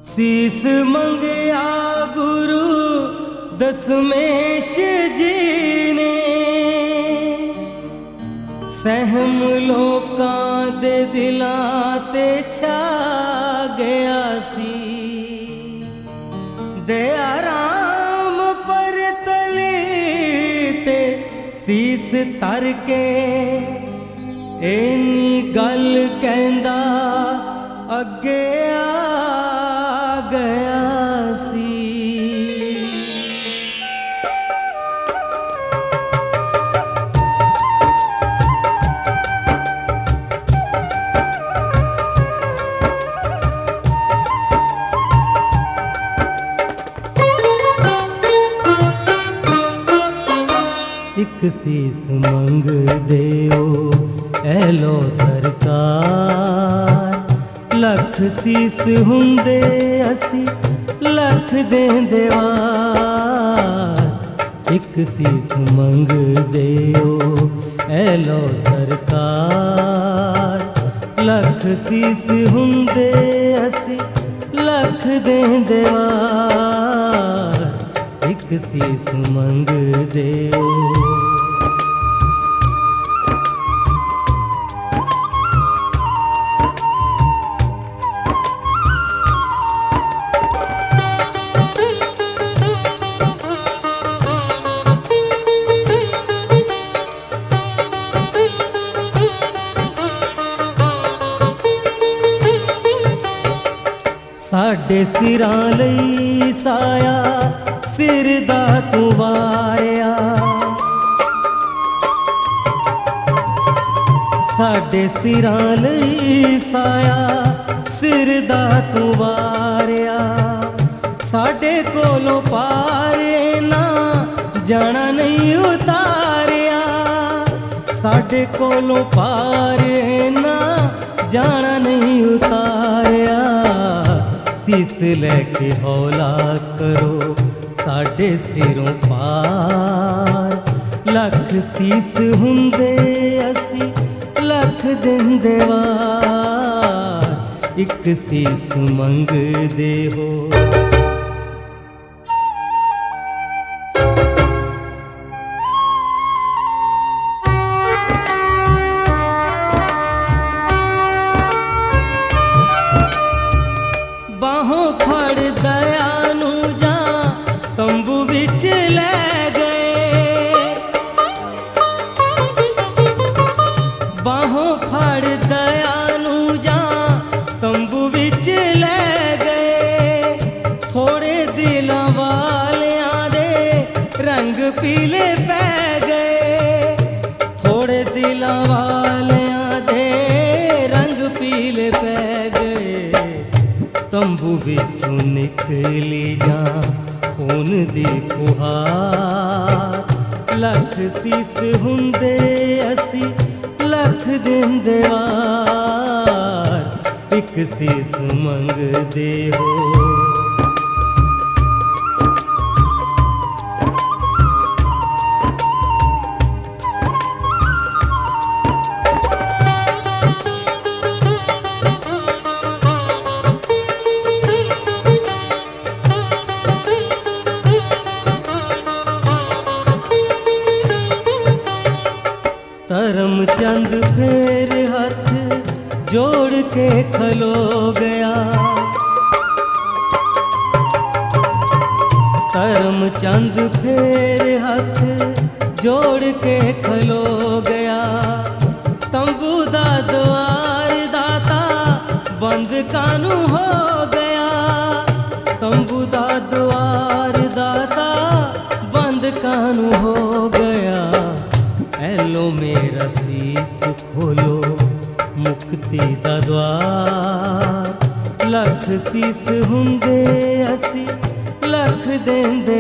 सीस मंगया गुरु दशमेश जी ने, सहम लोकां दे दिलां ते छा गया सी। दया राम पर तली ते सीस तर के इन्नी गल कहंदा अगे आ गया सी। एक सीस मंग देओ एलो सरकार, लख सीस हुंदे असी लख देंदे वार। एक सीस मंग देओ एलो सरकार, लख सीस हुंदे असी लख देंदे वार। एक सीस मंग देओ। साडे सिरां लई साया सिर दा तू वारिया, साडे सिरां लई साया सिर दा तू वारिया। साडे कोलों पारे ना जाना नहीं उतारिया, साडे कोलों पारे ना जाना नहीं उतारिया। सीस लैके हौला करो साडे सिरों पार, लख सीस हुंदे असी लख देंदे वार। एक सीस मंग दे हो। बाहों फड़ दया नू जा तंबू विच ले गए, बाहों फड़ दया नू जा तंबू विच ले गए। थोड़े दिलां वालियां दे रंग पीले पै गए, थोड़े दिलां वालियां दे रंग पीले पै गए। तंबू विचों निकली जा खून दी फुहार, लख सीस हुंदे असी लख देंदे वार। एक सीस मंग दे हो। धर्म चंद फेर हाथ जोड़ के खलो गया, धर्म चंद फेर हाथ जोड़ के खलो गया। तंबू दा द्वार दाता बंद कानू हो गया, तंबू दा द्वार दाता बंद कानू हो गया। एलो मेरा सीस खोलो मुक्ति दा द्वार, लख सीस हुंदे असी लख देंदे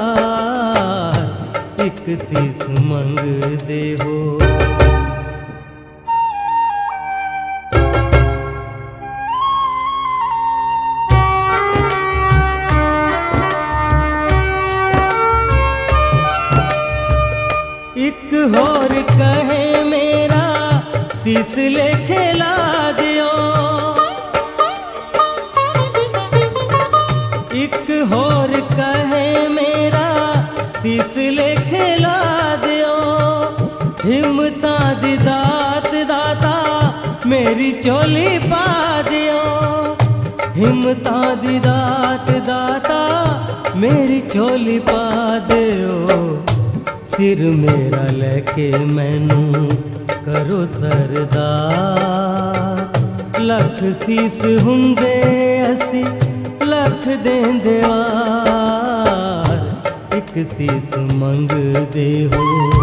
वार। एक सीस मंग दे हो। एक होर कहे मेरा सीस लेके ला दियो, झोली पा दियो। हिम्मतां दी दात दाता मेरी झोली पा दियो। सिर मेरा लेके मैनू करो सरदार। लख सीस हुंदे असी लख देंदे वार। एक सीस मंगदे हो।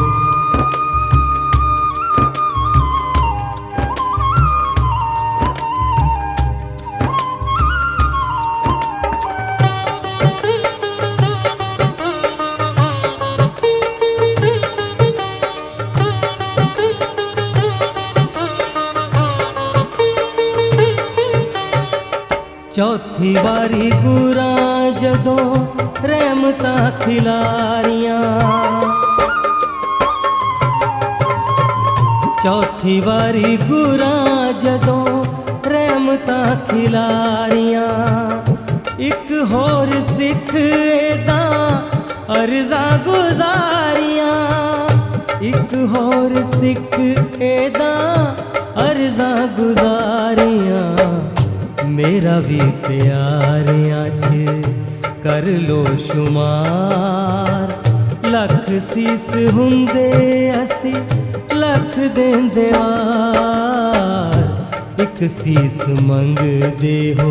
चौथी वारी गुरा जदों रहमतां खिलारियां। चौथी वारी गुरा जदों रहमतां खिलारियां। एक होर सिख एदा अर्ज़ां गुजारियां। एक होर सिख एदा अर्ज़ां गुजारियां। मेरा भी प्यारियां च कर लो शुमार। लख सीस हुंदे असी लख देंदे वार। एक सीस मंगदे हो।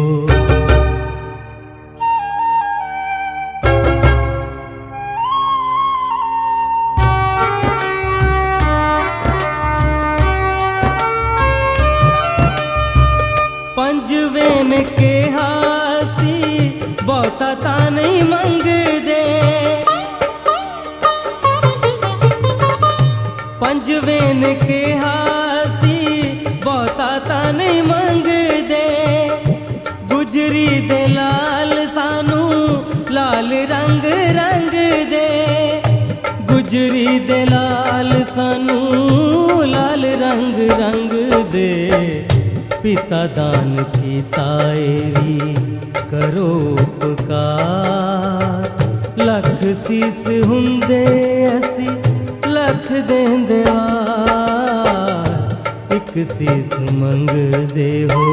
पंजवें ने कहा सी बहुता ता नहीं मंगदे। पंजवें ने कहा सी बहुता ता नहीं मंगदे। गुजरी दे लाल सानू लाल रंग रंग दे। गुजरी दे लाल सानू लाल रंग रंग दे। पिता दान कीता एवी करो उपकार। लख सीस हुंदे असी लख देंदे वार। एक सीस मंगदे हो।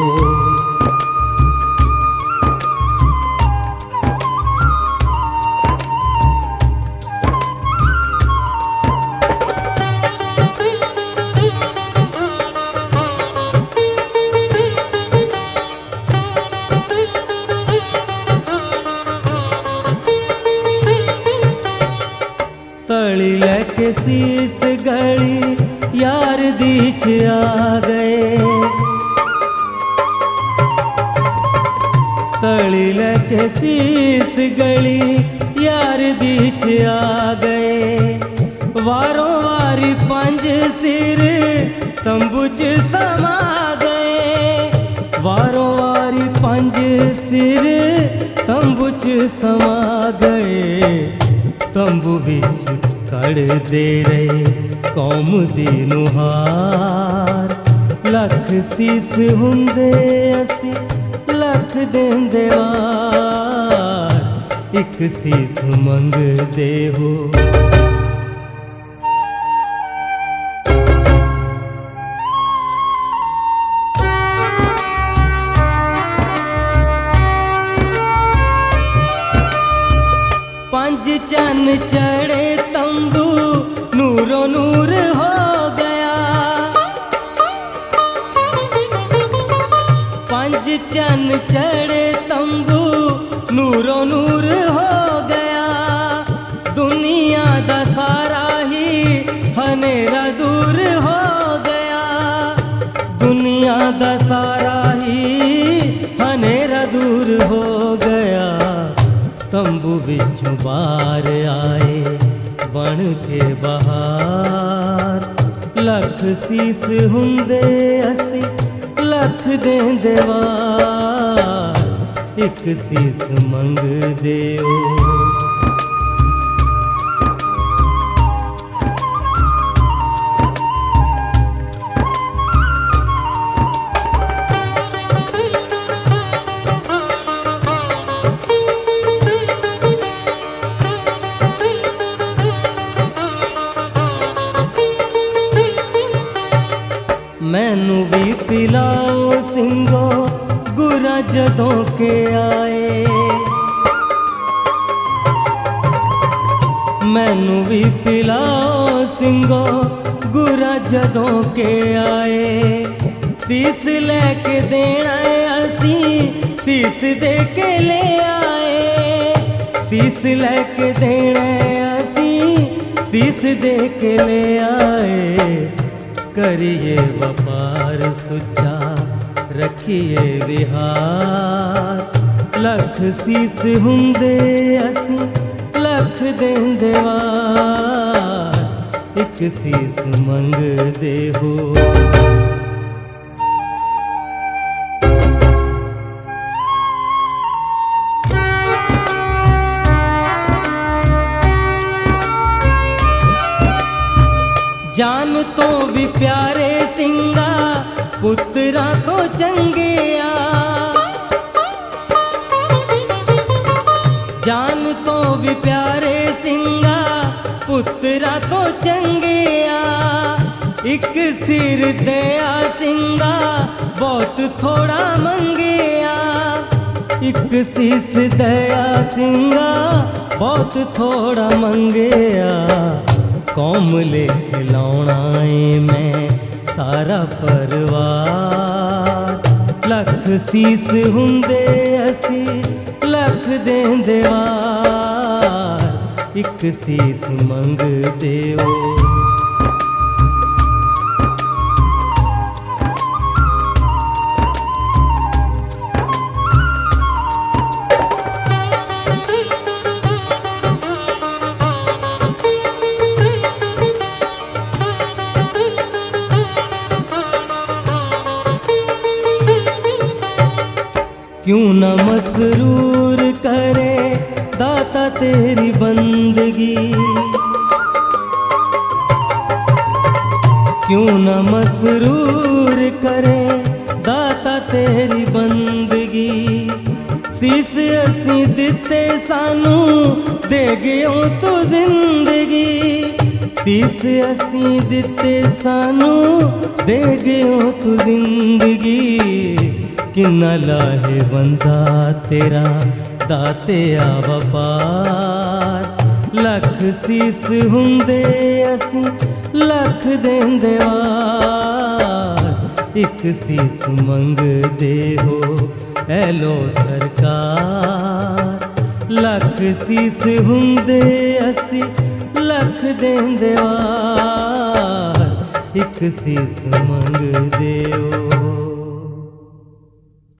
तली लेके सीस गली यार दी च आ गए। तली लेके सीस गली यार दी च आ गए। वारों वारी पंज सिर तंबू च समा गए। वारों वारी पंज सिर तंबू च समा गए। तंबू विच कड़ दे रहे कौम दी नुहार। लख सीस हुंदे असी लख देंदे वार। एक सीस मंगदे हो। पंज चन चढ़े तंबू नूरो नूर हो गया। पंज चन चढ़े तंबू नूरो नूर हो गया। दुनिया दा सारा ही हनेरा दूर हो गया। दुनिया दा सारा ही हनेरा दूर हो गया। तंबू विचों बाहर आए बन के बहार। लख सीस हुंदे असी लख देंदे वार। एक सीस मंगदे हो। मैनू भी पिलाओ ਸਿੰਘੋ ਗੁਰਾਂ ਜਦੋਂ ਕੇ ਆਏ। ਮੈਨੂੰ ਵੀ ਪਿਲਾਓ ਸਿੰਘੋ ਗੁਰਾਂ ਜਦੋਂ ਕੇ ਆਏ। ਸੀਸ ਲੈ ਕੇ ਦੇਣਾ ਅਸੀਂ ਸੀਸ ਦੇ ਕੇ ਲੈ ਆਏ। ਸੀਸ ਲੈ ਕੇ ਦੇਣਾ ਅਸੀਂ ਸੀਸ ਦੇ ਕੇ ਲੈ ਆਏ। करिए व्यापार सुचा रखिए विहार। लख सीस हुंदे असी लख देंदे वार। एक सीस मंगदे हो। जान तो भी प्यारे ਸਿੰਘਾ ਪੁੱਤਰਾਂ ਤੋਂ ਚੰਗਿਆ। ਜਾਨ ਤੋਂ ਵੀ ਪਿਆਰੇ ਸਿੰਘਾ ਪੁੱਤਰਾਂ ਤੋਂ ਚੰਗਿਆ। ਇੱਕ ਸਿਰ ਦਿਆ ਸਿੰਘਾ ਬਹੁਤ ਥੋੜਾ ਮੰਗਿਆ। ਇੱਕ ਸੀਸ ਦਿਆ ਸਿੰਘਾ ਬਹੁਤ ਥੋੜਾ ਮੰਗਿਆ। कौम ले खिलौना मैं सारा परिवार। लख सीस हुंदे असी लख देंदे वार। एक सीस मंगदे हो। क्यों न मसरूर करे दाता तेरी बंदगी। क्यों न मसरूर करे दाता तेरी बंदगी। सीस असी दिते सानू दे गयो तू जिंदगी। सीस असी दिते सानू दे गयो तू जिंदगी। किन्ना लाहे बंदा तेरा दातिया वपार। लख सीस हुंदे असी लख देंदे वार। एक सीस मंगदे हो ऐ लो सरकार। लख सीस हुंदे असी लख देंदे वार। एक सीस मंगदे हो।